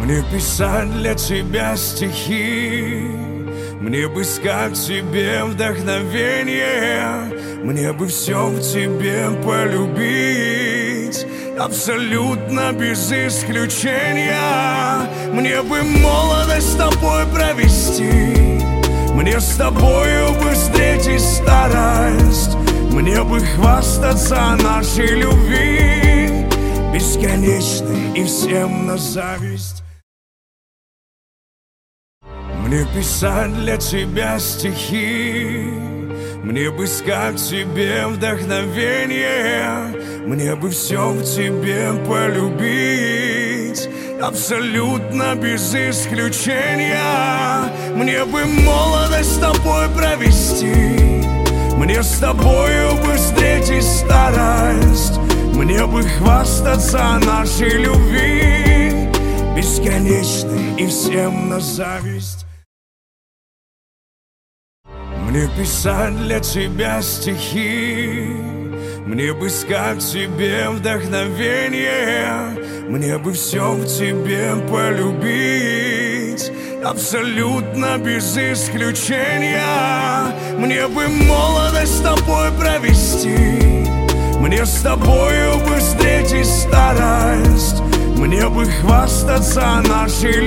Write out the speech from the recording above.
Мне писать для тебя стихи, мне бы искать в тебе вдохновение, мне бы все в тебе полюбить, абсолютно без исключения. Мне бы молодость с тобой провести, мне с тобою бы встретить старость, мне бы хвастаться нашей любви, бесконечной и всем на зависть. Мне писать для тебя стихи, мне бы искать в тебе вдохновение, мне бы все в тебе полюбить, абсолютно без исключения. Мне бы молодость с тобой провести, мне с тобою бы встретить старость, мне бы хвастаться нашей любви, бесконечной и всем на зависть. Мне писать для тебя стихи, мне бы искать в тебе вдохновение, мне бы все в тебе полюбить, абсолютно без исключения. Мне бы молодость с тобой провести, мне с тобою бы встретить старость, мне бы хвастаться нашей любовью.